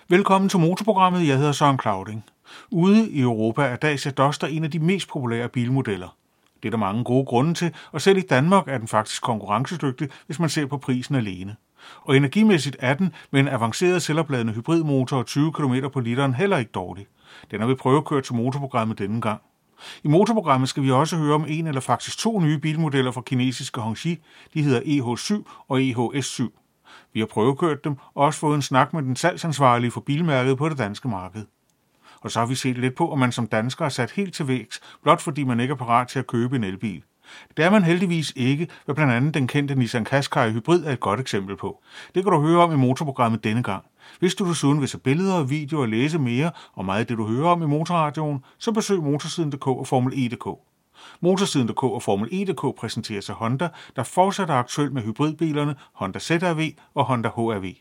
Velkommen til Motorprogrammet. Jeg hedder Søren Clauding. Ude i Europa er Dacia Duster en af de mest populære bilmodeller. Det er der mange gode grunde til, og selv i Danmark er den faktisk konkurrencedygtig, hvis man ser på prisen alene. Og energimæssigt er den med en avanceret selvopladende hybridmotor og 20 km på literen heller ikke dårlig. Den har vi prøvekørt til Motorprogrammet denne gang. I Motorprogrammet skal vi også høre om en eller faktisk to nye bilmodeller fra kinesiske Hongqi. De hedder EH7 og EHS7. Vi har prøvekørt dem og også fået en snak med den salgsansvarlige for bilmærket på det danske marked. Og så har vi set lidt på, om man som dansker er sat helt til vægs, blot fordi man ikke er parat til at købe en elbil. Det er man heldigvis ikke, hvad blandt andet den kendte Nissan Qashqai Hybrid er et godt eksempel på. Det kan du høre om i Motorprogrammet denne gang. Hvis du desuden vil se billeder og videoer og læse mere om meget af det, du hører om i Motorradioen, så besøg Motorsiden.dk og Formel E.dk. Motorsiden.dk og Formel E.dk præsenterer sig Honda, der fortsat er aktuel med hybridbilerne Honda ZR-V og Honda HR-V.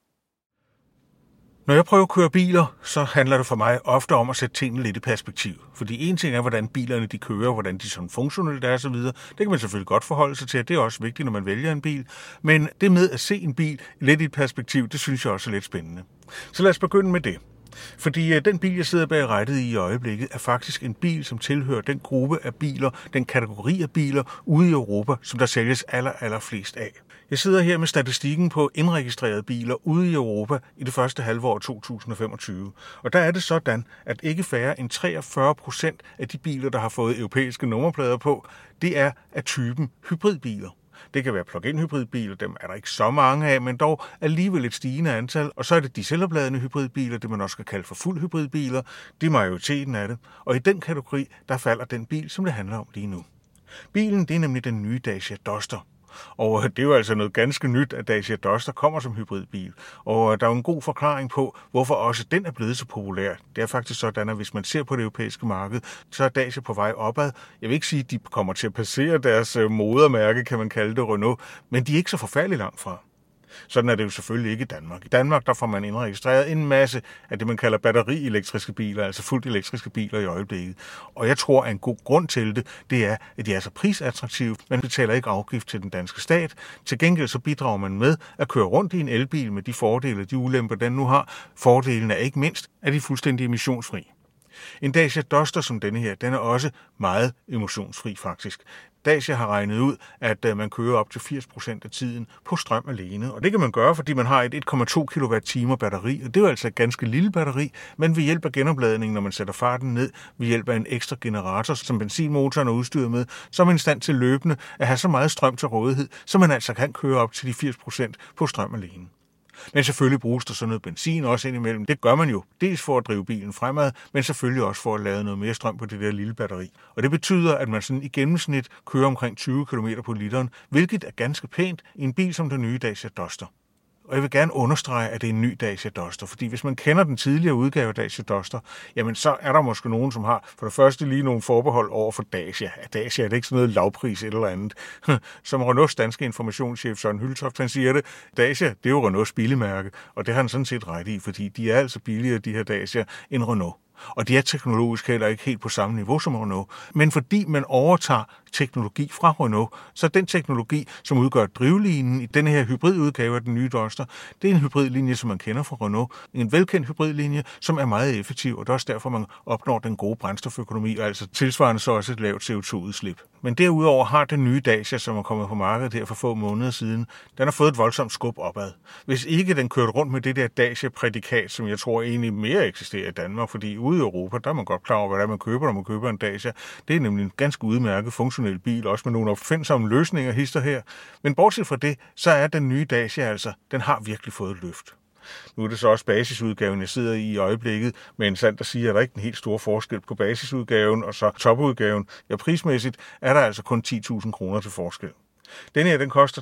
Når jeg prøver at køre biler, så handler det for mig ofte om at sætte tingene lidt i perspektiv. Fordi en ting er, hvordan bilerne de kører, hvordan de sådan funktionelt er osv. Det kan man selvfølgelig godt forholde sig til, og det er også vigtigt, når man vælger en bil. Men det med at se en bil lidt i et perspektiv, det synes jeg også er lidt spændende. Så lad os begynde med det. Fordi den bil, jeg sidder bag rattet i øjeblikket, er faktisk en bil, som tilhører den gruppe af biler, den kategori af biler ude i Europa, som der sælges allerflest af. Jeg sidder her med statistikken på indregistrerede biler ude i Europa i det første halvår 2025. Og der er det sådan, at ikke færre end 43% af de biler, der har fået europæiske nummerplader på, det er af typen hybridbiler. Det kan være plug-in hybridbiler, dem er der ikke så mange af, men dog alligevel et stigende antal. Og så er det de selvopladende hybridbiler, det man også skal kalde for fuld hybridbiler. Det er majoriteten af det. Og i den kategori, der falder den bil, som det handler om lige nu. Bilen, det er nemlig den nye Dacia Duster. Og det er jo altså noget ganske nyt, at Dacia Duster kommer som hybridbil. Og der er jo en god forklaring på, hvorfor også den er blevet så populær. Det er faktisk sådan, at hvis man ser på det europæiske marked, så er Dacia på vej opad. Jeg vil ikke sige, at de kommer til at passere deres modermærke, kan man kalde det, Renault, men de er ikke så forfærdeligt langt fra. Sådan er det jo selvfølgelig ikke i Danmark. I Danmark der får man indregistreret en masse af det, man kalder batterielektriske biler, altså fuldt elektriske biler i øjeblikket. Og jeg tror, at en god grund til det er, at de er så prisattraktive. Man betaler ikke afgift til den danske stat. Til gengæld så bidrager man med at køre rundt i en elbil med de fordele, de ulemper, den nu har. Fordelen er ikke mindst, at de er fuldstændig emissionsfri. En Dacia Duster som denne her, den er også meget emissionsfri faktisk. Dacia har regnet ud, at man kører op til 80% af tiden på strøm alene. Og det kan man gøre, fordi man har et 1,2 kWh batteri, og det er jo altså et ganske lille batteri, men ved hjælp af genopladningen, når man sætter farten ned, ved hjælp af en ekstra generator, som benzinmotoren er udstyret med, så er man i stand til løbende at have så meget strøm til rådighed, så man altså kan køre op til de 80% på strøm alene. Men selvfølgelig bruges der sådan noget benzin også indimellem. Det gør man jo dels for at drive bilen fremad, men selvfølgelig også for at lade noget mere strøm på det der lille batteri. Og det betyder, at man sådan i gennemsnit kører omkring 20 km på literen, hvilket er ganske pænt i en bil som den nye Dacia Duster. Og jeg vil gerne understrege, at det er en ny Dacia Duster, fordi hvis man kender den tidligere udgave af Dacia Duster, jamen så er der måske nogen, som har for det første lige nogle forbehold over for Dacia. Dacia er det ikke sådan noget lavpris eller andet. Som Renaults danske informationschef Søren Hyltoft, han siger det, Dacia, det er jo Renaults bilmærke, og det har han sådan set ret i, fordi de er altså billigere, de her Dacia, end Renault. Og de er teknologisk heller ikke helt på samme niveau som Renault. Men fordi man overtager teknologi fra Renault, så den teknologi, som udgør drivlinjen i denne her hybridudgave af den nye Duster, det er en hybridlinje, som man kender fra Renault. En velkendt hybridlinje, som er meget effektiv, og det er også derfor, man opnår den gode brændstoføkonomi, og altså tilsvarende så også et lavt CO2-udslip. Men derudover har den nye Dacia, som er kommet på markedet her for få måneder siden, den har fået et voldsomt skub opad. Hvis ikke den kørte rundt med det der Dacia-prædikat, som jeg tror egentlig mere eksisterer i Danmark, fordi ude i Europa, der er man godt klar over, hvad man køber, når man køber en Dacia. Det er nemlig en ganske udmærket funktionel bil, også med nogle opfindsomme løsninger hister her. Men bortset fra det, så er den nye Dacia altså, den har virkelig fået et løft. Nu er det så også basisudgaven, jeg sidder i øjeblikket, men sandt at sige, at der ikke en helt stor forskel på basisudgaven og så topudgaven. Ja, prismæssigt er der altså kun 10.000 kroner til forskel. Den her, den koster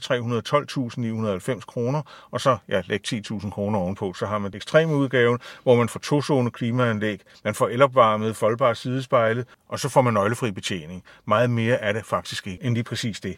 312.990 kroner, og så læg 10.000 kroner ovenpå. Så har man ekstreme udgaven, hvor man får 2-zone klimaanlæg, man får elopvarmet foldbare sidespejle, og så får man nøglefri betjening. Meget mere er det faktisk ikke end lige præcis det.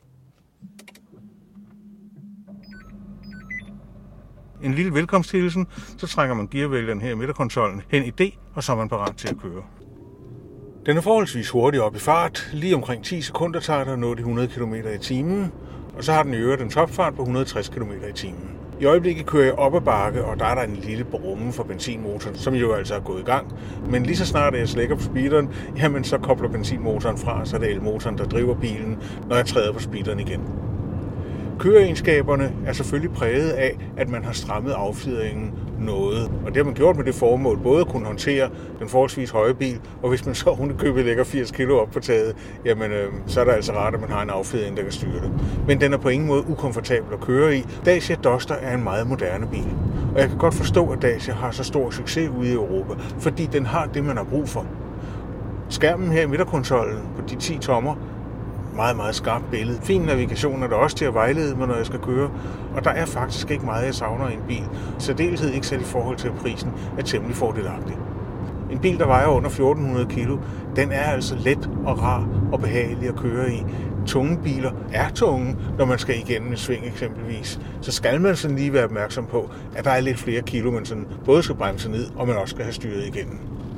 En lille velkomsthilsen, så trækker man gearvælgeren her i midterkonsollen hen i D, og så er man parat til at køre. Den er forholdsvis hurtig op i fart. Lige omkring 10 sekunder tager der at nå de 100 km i timen, og så har den i øvrigt en topfart på 160 km i timen. I øjeblikket kører jeg op ad bakke, og der er der en lille brumme for benzinmotoren, som jo altså er gået i gang. Men lige så snart jeg slækker på speederen, jamen så kobler benzinmotoren fra, så er det elmotoren, der driver bilen, når jeg træder på speederen igen. Køreegenskaberne er selvfølgelig præget af, at man har strammet affjedringen noget. Og det har man gjort med det formål, både at kunne håndtere den forholdsvis høje bil, og hvis man så ovenikøbet lægger 80 kilo op på taget, jamen så er det altså rart, at man har en affjedring, der kan styre det. Men den er på ingen måde ukomfortabel at køre i. Dacia Duster er en meget moderne bil. Og jeg kan godt forstå, at Dacia har så stor succes ude i Europa, fordi den har det, man har brug for. Skærmen her i midterkonsollen på de 10 tommer, meget, meget skarpt billede. Fin navigation er der også til at vejlede mig, når jeg skal køre. Og der er faktisk ikke meget, jeg savner i en bil. Særdeleshed ikke selv i forhold til, at prisen er temmelig fordelagtig. En bil, der vejer under 1400 kilo, den er altså let og rar og behagelig at køre i. Tunge biler er tunge, når man skal igennem en sving eksempelvis. Så skal man sådan lige være opmærksom på, at der er lidt flere kilo, man sådan både skal bremse ned, og man også skal have styret igennem.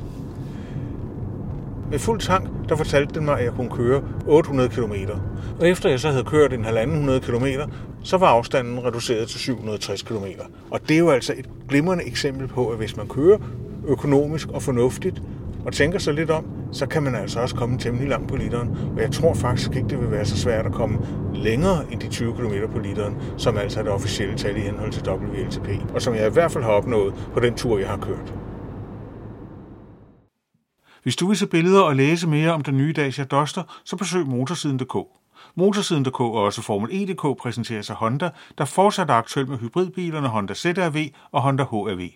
Med fuld tank, der fortalte den mig, at jeg kunne køre 800 km. Og efter jeg så havde kørt en 1.500 km, så var afstanden reduceret til 760 km. Og det er jo altså et glimrende eksempel på, at hvis man kører økonomisk og fornuftigt, og tænker sig lidt om, så kan man altså også komme temmelig langt på literen. Og jeg tror faktisk ikke, det vil være så svært at komme længere end de 20 km på literen, som altså er det officielle tal i henhold til WLTP, og som jeg i hvert fald har opnået på den tur, jeg har kørt. Hvis du vil se billeder og læse mere om den nye Dacia Duster, så besøg motorsiden.dk. Motorsiden.dk og også Formel E.dk præsenterer sig Honda, der fortsat er aktuel med hybridbilerne Honda ZR-V og Honda HR-V.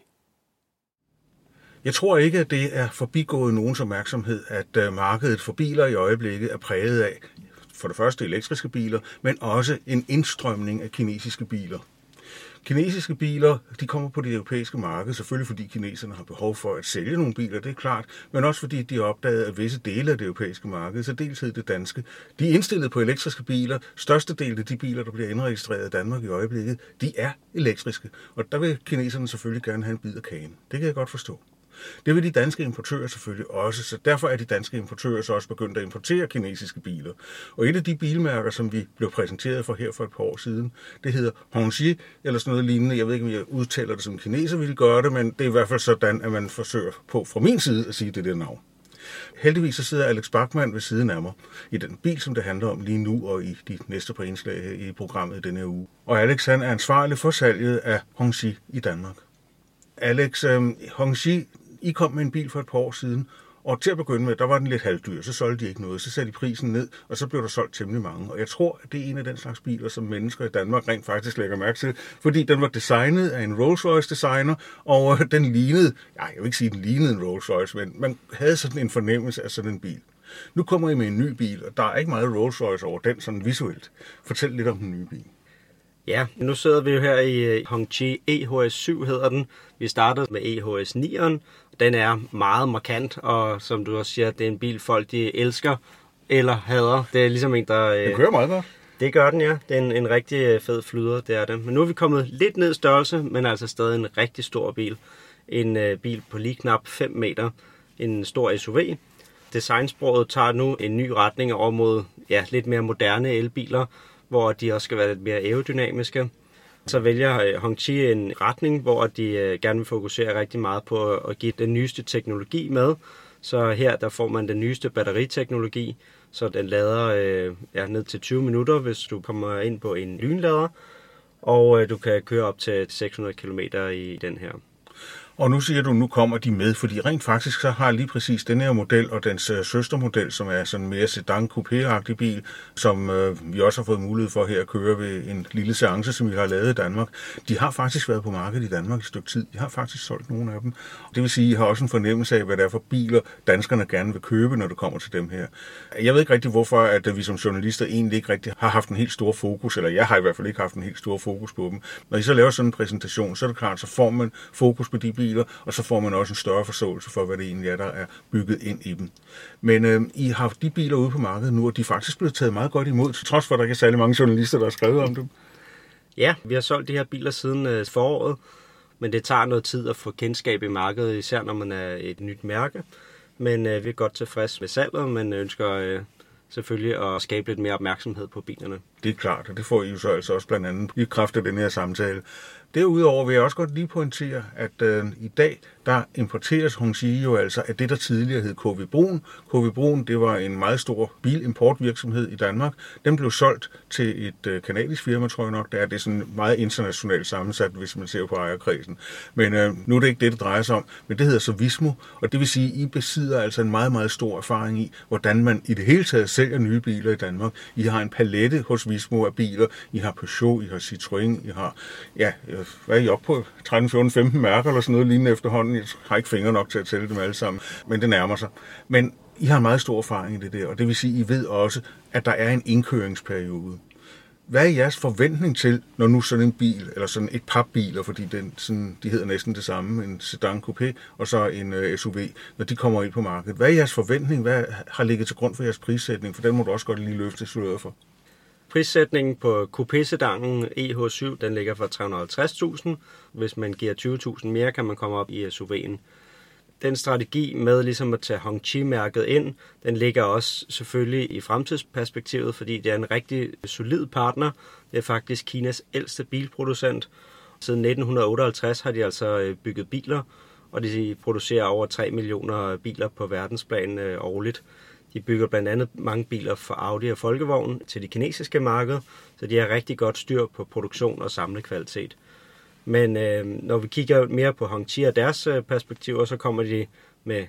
Jeg tror ikke, at det er forbigået nogens opmærksomhed, at markedet for biler i øjeblikket er præget af for det første elektriske biler, men også en indstrømning af kinesiske biler. Kinesiske biler, de kommer på det europæiske marked, selvfølgelig fordi kineserne har behov for at sælge nogle biler, det er klart, men også fordi de har opdaget, at visse dele af det europæiske marked, så deltid det danske, de er indstillet på elektriske biler. Størstedelen af de biler, der bliver indregistreret i Danmark i øjeblikket, de er elektriske, og der vil kineserne selvfølgelig gerne have en bid af kagen. Det kan jeg godt forstå. Det vil de danske importører selvfølgelig også, så derfor er de danske importører så også begyndt at importere kinesiske biler. Og et af de bilmærker, som vi blev præsenteret for her for et par år siden, det hedder Hongqi, eller sådan noget lignende. Jeg ved ikke, om jeg udtaler det som kineser ville gøre det, men det er i hvert fald sådan, at man forsøger på fra min side at sige det der navn. Heldigvis så sidder Alex Bachmann ved siden af mig i den bil, som det handler om lige nu og i de næste par indslag her i programmet denne uge. Og Alex han er ansvarlig for salget af Hongqi i Danmark. Alex, Hongqi, I kom med en bil for et par år siden, og til at begynde med, der var den lidt halvdyr, så solgte de ikke noget, så satte de prisen ned, og så blev der solgt temmelig mange. Og jeg tror, at det er en af den slags biler, som mennesker i Danmark rent faktisk lægger mærke til, fordi den var designet af en Rolls-Royce designer, og den lignede, jeg vil ikke sige, den lignede en Rolls-Royce, men man havde sådan en fornemmelse af sådan en bil. Nu kommer I med en ny bil, og der er ikke meget Rolls-Royce over den sådan visuelt. Fortæl lidt om den nye bil. Ja, nu sidder vi jo her i Hongqi EHS7 hedder den. Vi startede med EHS 9'eren. Den er meget markant, og som du også siger, det er en bil, folk de elsker eller hader. Det er ligesom en, der... Den kører meget godt. Det gør den, ja. Det er en rigtig fed flyder, det er det. Men nu er vi kommet lidt ned i størrelse, men altså stadig en rigtig stor bil. En bil på lige knap 5 meter. En stor SUV. Designsproget tager nu en ny retning over mod lidt mere moderne elbiler, hvor de også skal være lidt mere aerodynamiske. Så vælger Hongqi en retning, hvor de gerne vil fokusere rigtig meget på at give den nyeste teknologi med. Så her der får man den nyeste batteriteknologi, så den lader ned til 20 minutter, hvis du kommer ind på en lynlader. Og du kan køre op til 600 km i den her. Og nu siger du, nu kommer de med, fordi rent faktisk så har lige præcis den her model og dens søstermodel, som er sådan mere sedan coupé-agtig bil, som vi også har fået mulighed for her at køre ved en lille seance, som vi har lavet i Danmark. De har faktisk været på markedet i Danmark et stykke tid. De har faktisk solgt nogle af dem. Det vil sige, at I har også en fornemmelse af, hvad det er for biler, danskerne gerne vil købe, når det kommer til dem her. Jeg ved ikke rigtig, hvorfor at vi som journalister egentlig ikke rigtig har haft en helt stor fokus, eller jeg har i hvert fald ikke haft en helt stor fokus på dem. Når I så laver sådan en præsentation, så er det klart, så får man fokus på de biler, og så får man også en større forståelse for, hvad det egentlig er, der er bygget ind i dem. Men I har de biler ude på markedet nu, og de er faktisk blevet taget meget godt imod, til trods for, at der ikke er særlig mange journalister, der har skrevet om dem. Ja, vi har solgt de her biler siden foråret, men det tager noget tid at få kendskab i markedet, især når man er et nyt mærke. Men vi er godt tilfreds med salget, men ønsker selvfølgelig at skabe lidt mere opmærksomhed på bilerne. Det er klart, og det får I jo så altså også blandt andet i kraft af den her samtale. Derudover vil jeg også godt lige pointere, at i dag, der importeres Hongqi jo altså af det, der tidligere hed KV Bruun. KV Bruun, det var en meget stor bilimportvirksomhed i Danmark. Den blev solgt til et kanadisk firma, tror jeg nok. Det er sådan meget internationalt sammensat, hvis man ser på ejerkredsen. Men nu er det ikke det drejer sig om. Men det hedder så Vismo, og det vil sige, at I besidder altså en meget, meget stor erfaring i, hvordan man i det hele taget sælger nye biler i Danmark. I har en palette hos Vismo af biler. I har Peugeot, I har Citroën, I har, hvad er I oppe på? 13, 14, 15 mærker eller sådan noget lignende efterhånden. Jeg har ikke fingre nok til at tælle dem alle sammen, men det nærmer sig. Men I har en meget stor erfaring i det der, og det vil sige, at I ved også, at der er en indkøringsperiode. Hvad er jeres forventning til, når nu sådan en bil, eller sådan et par biler, fordi de hedder næsten det samme, en sedan coupé og så en SUV, når de kommer ind på markedet? Hvad er jeres forventning? Hvad har ligget til grund for jeres prissætning? For den må du også godt lige løfte sløret for. Prissætningen på coupé-sedanen EH7, den ligger for 350.000. Hvis man giver 20.000 mere, kan man komme op i SUV'en. Den strategi med ligesom at tage Hongqi-mærket ind, den ligger også selvfølgelig i fremtidsperspektivet, fordi det er en rigtig solid partner. Det er faktisk Kinas ældste bilproducent. Siden 1958 har de altså bygget biler, og de producerer over 3 millioner biler på verdensplan årligt. De bygger blandt andet mange biler for Audi og Volkswagen til det kinesiske marked, så de har rigtig godt styr på produktion og samlekvalitet. Men når vi kigger mere på Hongqi og deres perspektiver, så kommer de med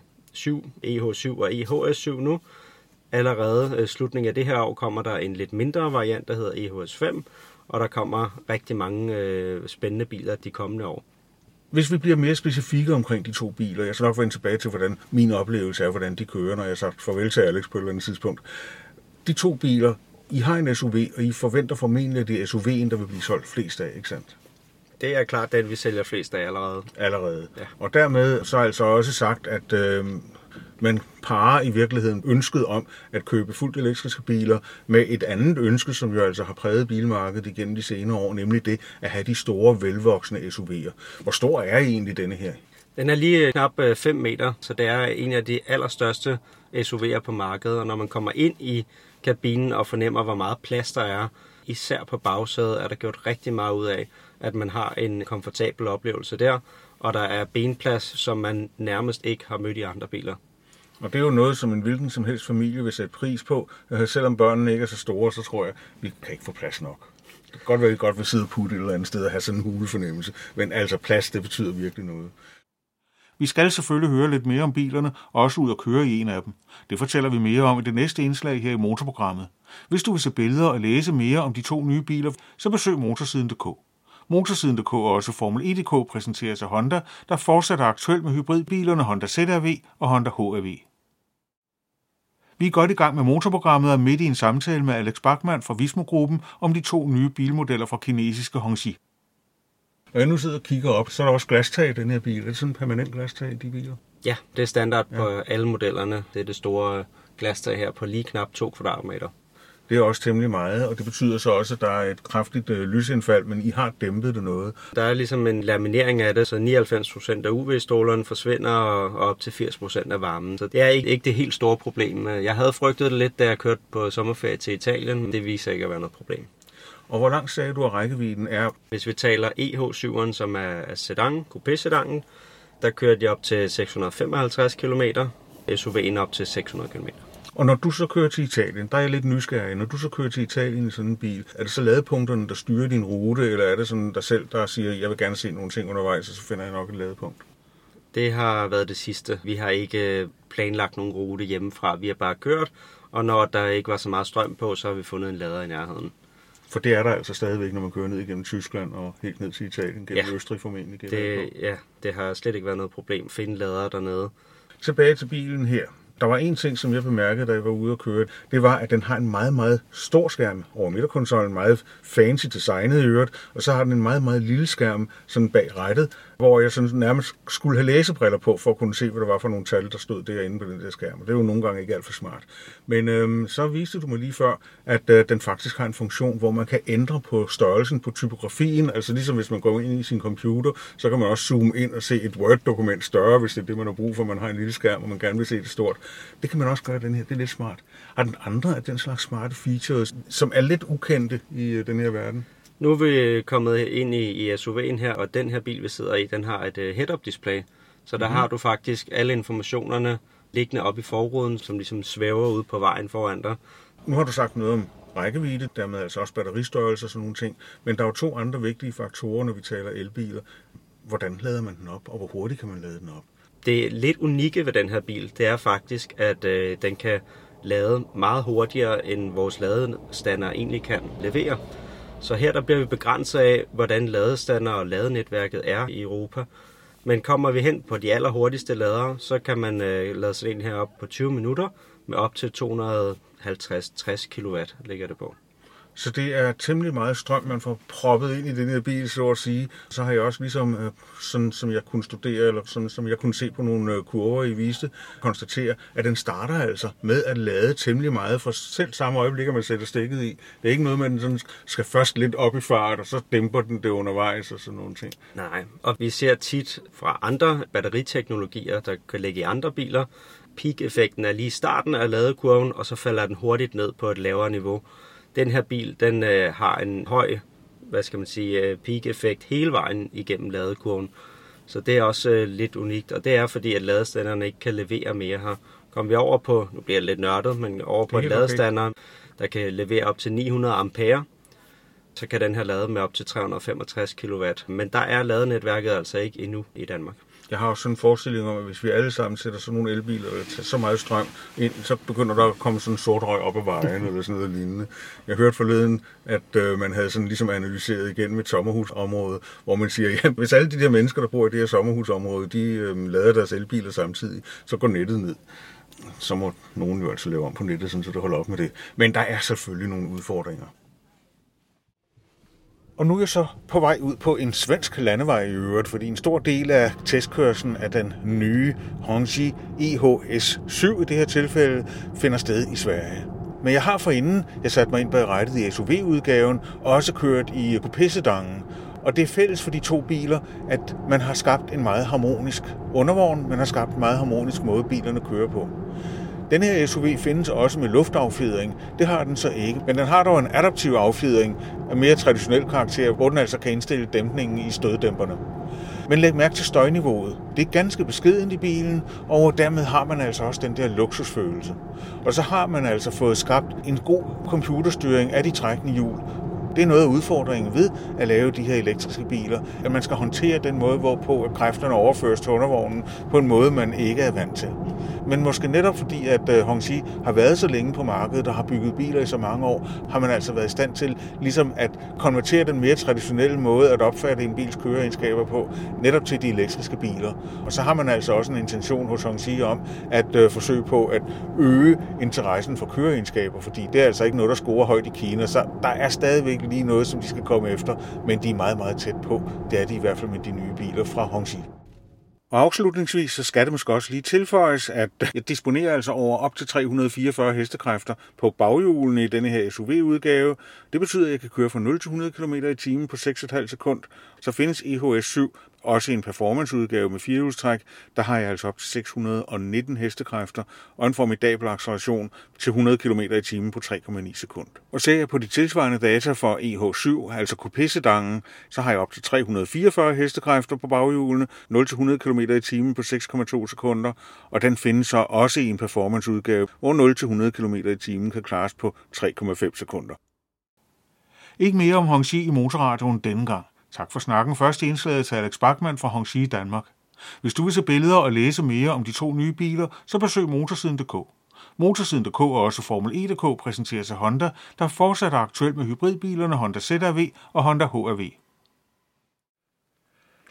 EH7 og EHS7 nu. Allerede slutningen af det her år kommer der en lidt mindre variant, der hedder EHS5, og der kommer rigtig mange spændende biler de kommende år. Hvis vi bliver mere specifikke omkring de to biler, jeg skal nok vende tilbage til, hvordan min oplevelse er, hvordan de kører, når jeg har sagt farvel til Alex på et eller andet tidspunkt. De to biler, I har en SUV, og I forventer formentlig, at det er SUV'en, der vil blive solgt flest af, ikke sandt? Det er klart, at vi sælger flest af allerede. Allerede. Ja. Og dermed så er altså også sagt, at man parer i virkeligheden ønsket om at købe fuldt elektriske biler med et andet ønske, som jo altså har præget bilmarkedet igennem de senere år, nemlig det at have de store, velvoksne SUV'er. Hvor stor er egentlig denne her? Den er lige knap 5 meter, så det er en af de allerstørste SUV'er på markedet. Og når man kommer ind i kabinen og fornemmer, hvor meget plads der er, især på bagsædet, er der gjort rigtig meget ud af, at man har en komfortabel oplevelse der, og der er benplads, som man nærmest ikke har mødt i andre biler. Og det er jo noget, som en hvilken som helst familie vil sætte pris på. Selvom børnene ikke er så store, så tror jeg, vi kan ikke få plads nok. Det kan godt være, at vi godt vil sidde og putte et eller andet sted og have sådan en hulefornemmelse, men altså plads, det betyder virkelig noget. Vi skal selvfølgelig høre lidt mere om bilerne, og også ud og køre i en af dem. Det fortæller vi mere om i det næste indslag her i Motorprogrammet. Hvis du vil se billeder og læse mere om de to nye biler, så besøg motorsiden.dk. Motorsiden.dk og også Formel 1.dk præsenteres af Honda, der fortsat er aktuelt med hybridbilerne Honda ZR-V og Honda HR-V. Vi er godt i gang med Motorprogrammet og midt i en samtale med Alex Bachmann fra Vismo-gruppen om de to nye bilmodeller fra kinesiske Hongqi. Når jeg nu sidder og kigger op, så er der også glastag i den her bil. Er det sådan en permanent glastag i de biler? Ja, det er standard på alle modellerne. Det er det store glastag her på lige knap 2 kvadratmeter. Det er også temmelig meget, og det betyder så også, at der er et kraftigt lysindfald, men I har dæmpet det noget. Der er ligesom en laminering af det, så 99% af UV-strålerne forsvinder, og op til 80% af varmen. Så det er ikke det helt store problem. Jeg havde frygtet det lidt, da jeg kørte på sommerferie til Italien, men det viser ikke at være noget problem. Og hvor langt sagde du, at rækkevidden er? Hvis vi taler EH7'eren, som er sedan, coupé-sedanen, der kører de op til 655 km, SUV'en op til 600 km. Og når du så kører til Italien, der er jeg lidt nysgerrig. Når du så kører til Italien i sådan en bil, er det så ladepunkterne, der styrer din rute, eller er det sådan dig selv, der siger, jeg vil gerne se nogle ting undervejs, og så finder jeg nok et ladepunkt? Det har været det sidste. Vi har ikke planlagt nogen rute hjemmefra. Vi har bare kørt, og når der ikke var så meget strøm på, så har vi fundet en lader i nærheden. For det er der altså stadigvæk, når man kører ned igennem Tyskland og helt ned til Italien, gennem Østrig formentlig. Det har slet ikke været noget problem. Finde lader dernede. Tilbage til bilen her. Der var en ting, som jeg bemærkede, da jeg var ude og køre. Det var, at den har en meget, meget stor skærm over midterkonsollen. Meget fancy designet i øvrigt. Og så har den en meget, meget lille skærm sådan bag rattet. hvor jeg sådan nærmest skulle have læsebriller på, for at kunne se, hvad der var for nogle tal, der stod derinde på den der skærm. Det er jo nogle gange ikke alt for smart. Men så viste du mig lige før, at den faktisk har en funktion, hvor man kan ændre på størrelsen på typografien. Altså ligesom hvis man går ind i sin computer, så kan man også zoome ind og se et Word-dokument større, hvis det er det, man har brug for. Man har en lille skærm, og man gerne vil se det stort. Det kan man også gøre den her. Det er lidt smart. Har den andre af den slags smarte features, som er lidt ukendte i den her verden? Nu er vi kommet ind i SUV'en her, og den her bil, vi sidder i, den har et head-up display. Så der har du faktisk alle informationerne liggende op i forruden, som ligesom svæver ud på vejen foran dig. Nu har du sagt noget om rækkevidde, dermed altså også batteristørrelse og sådan nogle ting. Men der er jo 2 andre vigtige faktorer, når vi taler elbiler. Hvordan lader man den op, og hvor hurtigt kan man lade den op? Det lidt unikke ved den her bil, det er faktisk, at den kan lade meget hurtigere, end vores ladestander egentlig kan levere. Så her der bliver vi begrænset af, hvordan ladestander og ladenetværket er i Europa. Men kommer vi hen på de allerhurtigste ladere, så kan man lade sådan en her op på 20 minutter med op til 250-60 kW ligger det på. Så det er temmelig meget strøm, man får proppet ind i den her bil, så at sige. Så har jeg også ligesom, sådan som jeg kunne studere, eller sådan som jeg kunne se på nogle kurver, I viste, konstatere, at den starter altså med at lade temmelig meget for selv samme øjeblik, at man sætter stikket i. Det er ikke noget, man sådan skal først lidt op i fart, og så dæmper den det undervejs og sådan nogle ting. Nej, og vi ser tit fra andre batteriteknologier, der kan ligge i andre biler, peak-effekten er lige i starten af ladekurven, og så falder den hurtigt ned på et lavere niveau. Den her bil, den har en høj, peak-effekt hele vejen igennem ladekurven. Så det er også lidt unikt, og det er fordi, at ladestanderne ikke kan levere mere her. Kommer vi over på, nu bliver det lidt nørdet, men over på et ladestander, der kan levere op til 900 ampere, så kan den her lade med op til 365 kW. Men der er ladenetværket altså ikke endnu i Danmark. Jeg har også sådan en forestilling om, at hvis vi alle sammen sætter sådan nogle elbiler og tager så meget strøm ind, så begynder der at komme sådan en sort røg op ad vejen eller sådan noget lignende. Jeg hørte forleden, at man havde sådan ligesom analyseret igen et sommerhusområde, hvor man siger, ja, hvis alle de der mennesker, der bor i det her sommerhusområde, de lader deres elbiler samtidig, så går nettet ned. Så må nogen jo altså lave om på nettet, så det holder op med det. Men der er selvfølgelig nogle udfordringer. Og nu er jeg så på vej ud på en svensk landevej i øvrigt, fordi en stor del af testkørslen af den nye Hongqi EHS7 i det her tilfælde finder sted i Sverige. Men jeg har forinden, jeg satte mig ind bag rattet i SUV-udgaven, også kørt i coupé-sedanen. Og det er fælles for de 2 biler, at man har skabt en meget harmonisk undervogn, man har skabt en meget harmonisk måde, bilerne kører på. Den her SUV findes også med luftaffjedring. Det har den så ikke, men den har dog en adaptiv affjedring af mere traditionel karakter, hvor den altså kan indstille dæmpningen i støddæmperne. Men læg mærke til støjniveauet. Det er ganske beskedent i bilen, og dermed har man altså også den der luksusfølelse. Og så har man altså fået skabt en god computerstyring af de trækkende hjul. Det er noget af udfordringen ved at lave de her elektriske biler, at man skal håndtere den måde, hvorpå at kræfterne overføres til undervognen på en måde, man ikke er vant til. Men måske netop fordi, at Hongqi har været så længe på markedet og har bygget biler i så mange år, har man altså været i stand til ligesom at konvertere den mere traditionelle måde at opfatte en bils køreegenskaber på, netop til de elektriske biler. Og så har man altså også en intention hos Hongqi om at forsøge på at øge interessen for køreegenskaber, fordi det er altså ikke noget, der scorer højt i Kina, så der er stadigvæk lige noget, som de skal komme efter, men de er meget, meget tæt på. Det er de i hvert fald med de nye biler fra Hongqi. Og afslutningsvis så skal det måske også lige tilføjes, at jeg disponerer altså over op til 344 hestekræfter på baghjulene i denne her SUV-udgave. Det betyder, at jeg kan køre fra 0 til 100 km i timen på 6,5 sekund. Så findes EHS7 også i en performanceudgave med firehjulstræk. Der har jeg altså op til 619 hestekræfter og en formidabel acceleration til 100 km i timen på 3,9 sekund. Og ser jeg på de tilsvarende data for EH7, altså coupé-sedanen, så har jeg op til 344 hestekræfter på baghjulene, 0 til 100 km i timen på 6,2 sekunder, og den findes så også i en performanceudgave, hvor 0 til 100 km i timen kan klares på 3,5 sekunder. Ikke mere om Hongqi i Motorradioen denne gang. Tak for snakken. Først indslaget til Alex Bachmann fra Hongqi Danmark. Hvis du vil se billeder og læse mere om de 2 nye biler, så besøg motorsiden.dk. Motorsiden.dk og også Formel E.dk præsenteres af Honda, der fortsat er aktuelt med hybridbilerne Honda ZR-V og Honda HR-V.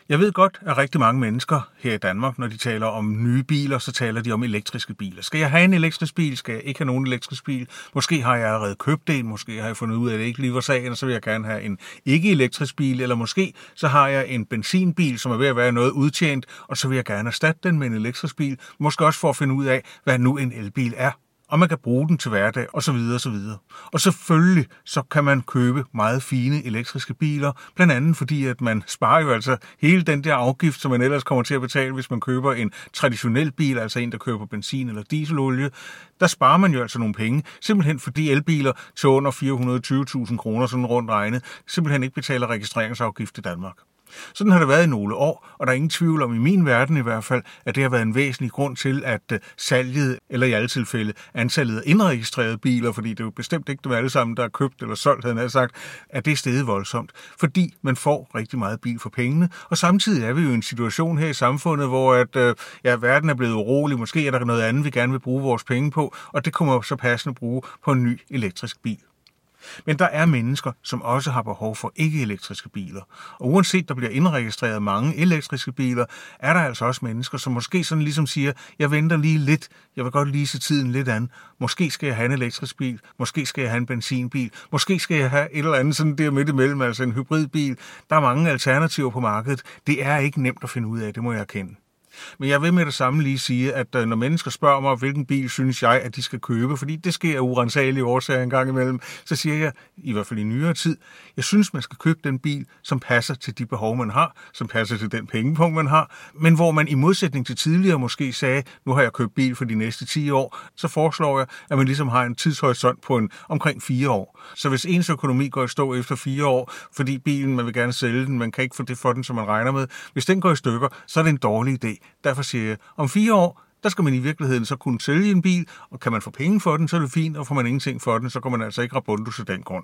Jeg ved godt, at rigtig mange mennesker her i Danmark, når de taler om nye biler, så taler de om elektriske biler. Skal jeg have en elektrisk bil? Skal jeg ikke have nogen elektrisk bil? Måske har jeg allerede købt en, måske har jeg fundet ud af, at det ikke lige var sagen, og så vil jeg gerne have en ikke-elektrisk bil, eller måske så har jeg en benzinbil, som er ved at være noget udtjent, og så vil jeg gerne erstatte den med en elektrisk bil, måske også for at finde ud af, hvad nu en elbil er. Og man kan bruge den til hverdag, osv. osv. Og selvfølgelig så kan man købe meget fine elektriske biler, blandt andet fordi, at man sparer jo altså hele den der afgift, som man ellers kommer til at betale, hvis man køber en traditionel bil, altså en, der kører på benzin eller dieselolie. Der sparer man jo altså nogle penge, simpelthen fordi elbiler til under 420.000 kroner, sådan rundt regnet, simpelthen ikke betaler registreringsafgift i Danmark. Sådan har det været i nogle år, og der er ingen tvivl om, i min verden i hvert fald, at det har været en væsentlig grund til, at salget, eller i alle tilfælde, antallet af indregistrerede biler, fordi det er jo bestemt ikke dem alle sammen, der er købt eller solgt, havde jeg sagt, at det er steget voldsomt, fordi man får rigtig meget bil for pengene, og samtidig er vi jo i en situation her i samfundet, hvor verden er blevet urolig, måske er der noget andet, vi gerne vil bruge vores penge på, og det kommer så passende at bruge på en ny elektrisk bil. Men der er mennesker, som også har behov for ikke-elektriske biler. Og uanset der bliver indregistreret mange elektriske biler, er der altså også mennesker, som måske sådan ligesom siger, jeg venter lige lidt, jeg vil godt lige se tiden lidt an. Måske skal jeg have en elektrisk bil, måske skal jeg have en benzinbil, måske skal jeg have et eller andet sådan der midt imellem, altså en hybridbil. Der er mange alternativer på markedet. Det er ikke nemt at finde ud af, det må jeg erkende. Men jeg vil med det samme lige sige, at når mennesker spørger mig, hvilken bil synes jeg, at de skal købe, fordi det sker af urensagelige årsager en gang imellem, så siger jeg, i hvert fald i nyere tid, jeg synes, man skal købe den bil, som passer til de behov, man har, som passer til den pengepunkt, man har, men hvor man i modsætning til tidligere måske sagde, nu har jeg købt bil for de næste 10 år, så foreslår jeg, at man ligesom har en tidshorisont på omkring 4 år. Så hvis ens økonomi går i stå efter 4 år, fordi bilen, man vil gerne sælge den, man kan ikke få det for den, som man regner med, hvis den går i stykker, så er det en dårlig idé. Derfor siger jeg, om 4 år, der skal man i virkeligheden så kunne sælge en bil, og kan man få penge for den, så er det fint, og får man ingenting for den, så går man altså ikke rabundus af den grund.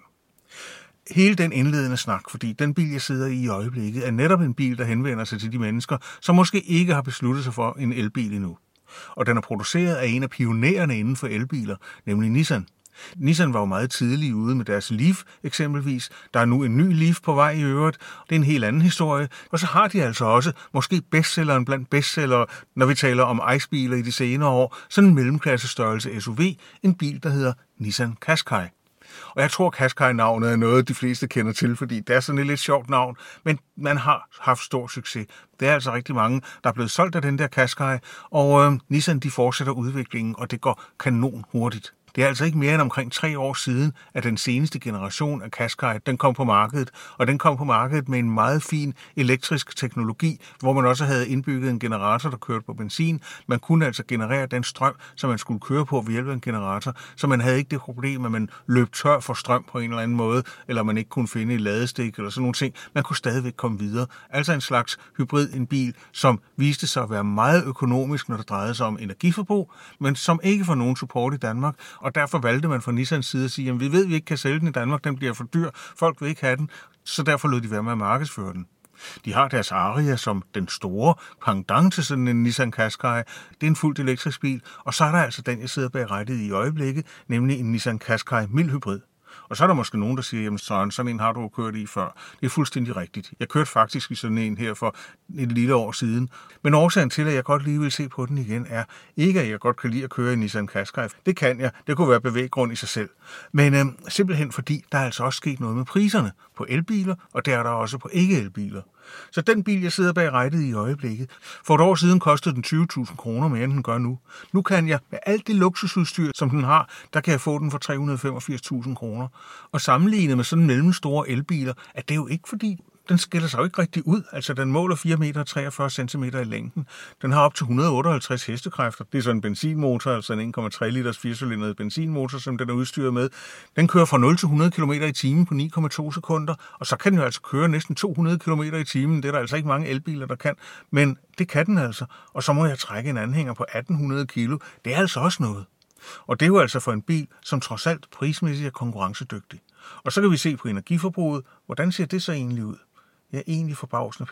Hele den indledende snak, fordi den bil, jeg sidder i øjeblikket, er netop en bil, der henvender sig til de mennesker, som måske ikke har besluttet sig for en elbil endnu. Og den er produceret af en af pionererne inden for elbiler, nemlig Nissan. Nissan var jo meget tidlig ude med deres Leaf eksempelvis. Der er nu en ny Leaf på vej i øvrigt. Det er en helt anden historie. Og så har de altså også måske bestselleren blandt bestsellere, når vi taler om ICE-biler i de senere år, sådan en mellemklassestørrelse SUV, en bil, der hedder Nissan Qashqai. Og jeg tror, Qashqai-navnet er noget, de fleste kender til, fordi det er sådan et lidt sjovt navn, men man har haft stor succes. Det er altså rigtig mange, der er blevet solgt af den der Qashqai, og Nissan de fortsætter udviklingen, og det går kanon hurtigt. Det er altså ikke mere end omkring 3 år siden, at den seneste generation af Qashqai, den kom på markedet, og den kom på markedet med en meget fin elektrisk teknologi, hvor man også havde indbygget en generator, der kørte på benzin. Man kunne altså generere den strøm, som man skulle køre på ved hjælp af en generator, så man havde ikke det problem, at man løb tør for strøm på en eller anden måde, eller man ikke kunne finde et ladestik eller sådan nogle ting. Man kunne stadigvæk komme videre. Altså en slags hybrid, en bil, som viste sig at være meget økonomisk, når det drejede sig om energiforbrug, men som ikke får nogen support i Danmark. Og derfor valgte man fra Nissans side at sige, at vi ved, at vi ikke kan sælge den i Danmark, den bliver for dyr, folk vil ikke have den, så derfor lod de være med at markedsføre den. De har deres Ariya som den store pendant til sådan en Nissan Qashqai. Det er en fuldt elektrisk bil, og så er der altså den, jeg sidder bag rattet i øjeblikket, nemlig en Nissan Qashqai mild hybrid. Og så er der måske nogen, der siger, jamen sådan en har du kørt i før. Det er fuldstændig rigtigt. Jeg kørte faktisk i sådan en her for et lille år siden. Men årsagen til, at jeg godt lige vil se på den igen, er ikke, at jeg godt kan lide at køre i Nissan Qashqai. Det kan jeg. Det kunne være bevæggrund i sig selv. Men simpelthen fordi, der er altså også sket noget med priserne på elbiler, og der er der også på ikke-elbiler. Så den bil, jeg sidder bag rattet i øjeblikket, for et år siden kostede den 20.000 kroner mere, end den gør nu. Nu kan jeg med alt det luksusudstyr, som den har, der kan jeg få den for 385.000 kroner. Og sammenlignet med sådan mellemstore elbiler, er det jo ikke fordi, den skiller sig jo ikke rigtig ud. Altså, den måler 4,43 meter i længden. Den har op til 158 hestekræfter. Det er sådan en benzinmotor, altså en 1,3 liters 4-cylindret benzinmotor, som den er udstyret med. Den kører fra 0 til 100 km i timen på 9,2 sekunder, og så kan den jo altså køre næsten 200 km i timen. Det er der altså ikke mange elbiler, der kan, men det kan den altså. Og så må jeg trække en anhænger på 1800 kilo. Det er altså også noget. Og det er jo altså for en bil, som trods alt prismæssigt er konkurrencedygtig. Og så kan vi se på energiforbruget. Hvordan ser det så egentlig ud? Ja, egentlig forbavsende pænt.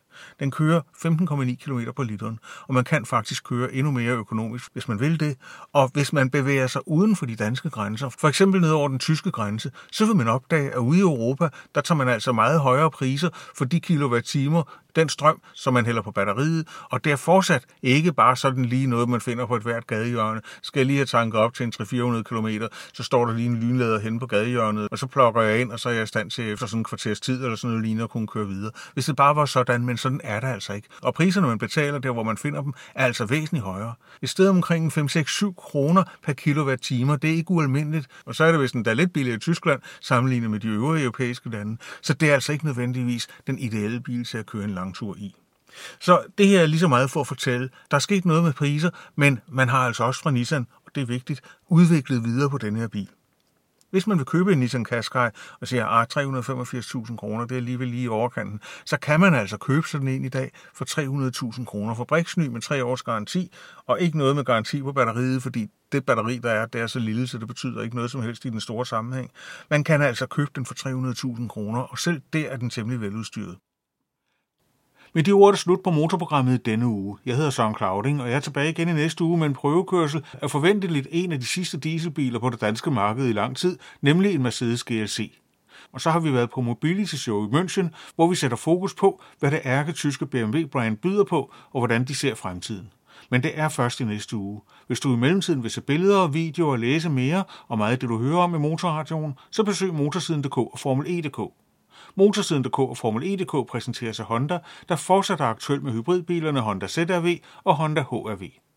Den kører 15,9 km på literen, og man kan faktisk køre endnu mere økonomisk, hvis man vil det. Og hvis man bevæger sig uden for de danske grænser, for eksempel ned over den tyske grænse, så vil man opdage, at ude i Europa, der tager man altså meget højere priser for de kilowattimer, den strøm, som man hælder på batteriet, og det er fortsat ikke bare sådan lige noget, man finder på et hvert gadehjørne. Skal jeg lige have tanket op til en 300-400 km, så står der lige en lynlader henne på gadehjørnet, og så plukker jeg ind, og så er jeg i stand til efter sådan en kvarters tid, eller sådan noget lignende, at kunne køre videre. Hvis det bare var sådan, men sådan er det altså ikke. Og priserne, man betaler der, hvor man finder dem, er altså væsentligt højere. Et sted omkring 5-6-7 kroner per kilowatt-timer, det er ikke ualmindeligt, og så er det vist endda lidt billigere i Tyskland, sammenlignet med de øvrige europæiske lande. Så det er altså ikke nødvendigvis den ideelle bil til at køre en lang tur i. Så det her er lige så meget for at fortælle, der er sket noget med priser, men man har altså også fra Nissan, og det er vigtigt, udviklet videre på den her bil. Hvis man vil købe en Nissan Qashqai og siger, 385.000 kroner, det er alligevel lige i overkanten, så kan man altså købe sådan en i dag for 300.000 kroner. Fabriksny med 3 års garanti, og ikke noget med garanti på batteriet, fordi det batteri, der er, det er så lille, så det betyder ikke noget som helst i den store sammenhæng. Man kan altså købe den for 300.000 kroner, og selv der er den temmelig veludstyret. Med de ord er det slut på motorprogrammet i denne uge. Jeg hedder Søren Clauding, og jeg er tilbage igen i næste uge med en prøvekørsel af forventeligt en af de sidste dieselbiler på det danske marked i lang tid, nemlig en Mercedes GLC. Og så har vi været på Mobility Show i München, hvor vi sætter fokus på, hvad det ærketyske BMW-brand byder på, og hvordan de ser fremtiden. Men det er først i næste uge. Hvis du i mellemtiden vil se billeder og videoer og læse mere og meget af det, du hører om i Motorradioen, så besøg Motorsiden.dk og Formel E.dk. Motorsiden.dk og Formel E.dk præsenteres af Honda, der fortsat er aktuel med hybridbilerne Honda CR-V og Honda HR-V.